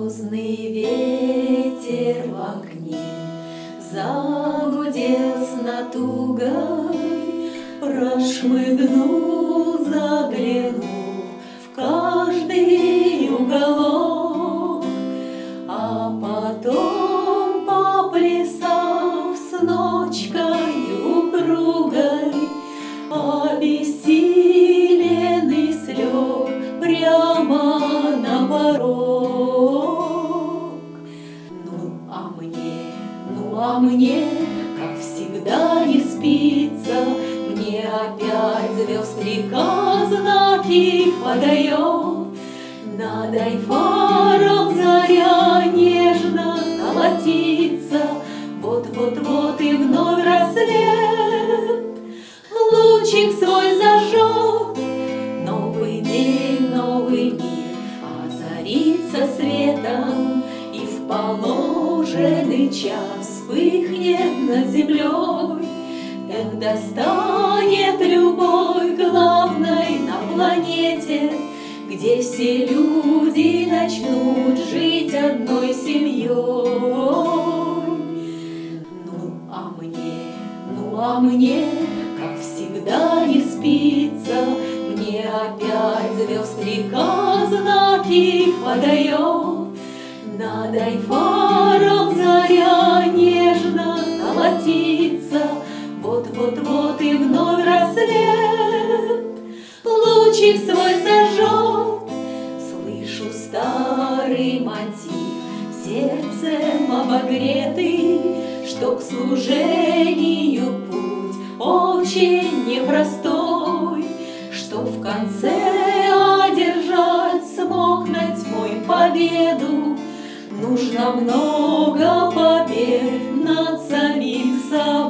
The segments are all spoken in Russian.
Морозный ветер в окне загудел с натугой, прошмыгнул, заглянул в каждый уголок, а потом, поплясав с ночкой упругой, обессиленный слег прямо на порог. Ну а мне, как всегда, не спится, мне опять звезд река знаки подает. Над Айфаром заря нежно золотится, вот-вот-вот и вновь рассвет лучик свой зажжет. Новый день, новый мир озарится светом, и в положенный час вспыхнет над землей. Когда станет любовь главной на планете, где все люди начнут жить одной семьей. Ну а мне, как всегда, не спится, мне опять звезд река знаки подает. Над Айфаром заря нежно золотится, вот-вот-вот и вновь рассвет лучик свой зажжет. Слышу старый мотив, сердцем обогретый, что к служению путь очень непростой, что в конце одержать смог над тьмой победу. Нужно много побед над самим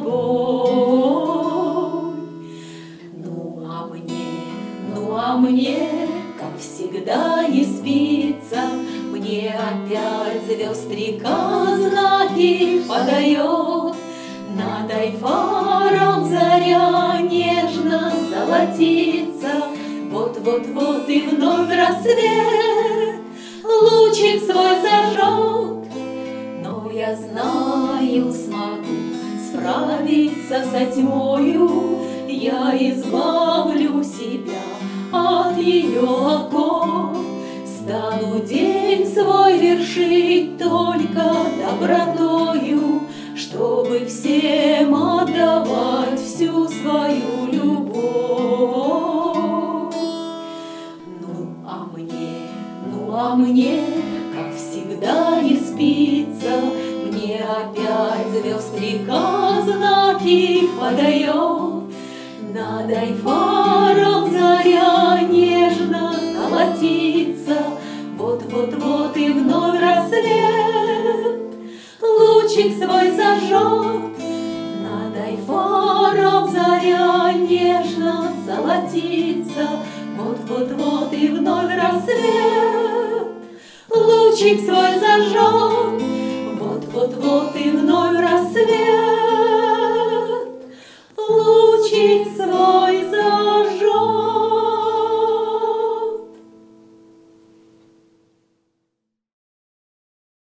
собой. Ну а мне, как всегда, не спится, мне опять звезд река знаки подает. Над Айфаром заря нежно золотится, вот-вот-вот и вновь рассвет лучик свой зажжет. Но я знаю, смогу справиться со тьмою, я избавлю себя от ее оков. Стану день свой вершить только добротою, чтобы всем отдавать всю свою любовь. Ну а мне, как всегда, не спится, мне опять звезд река знаки подает. Над Айфаром заря нежно золотится, вот-вот-вот и вновь рассвет лучик свой зажжет. Над Айфаром заря нежно золотится, вот-вот-вот и вновь рассвет лучик свой зажжет, вот-вот-вот и вновь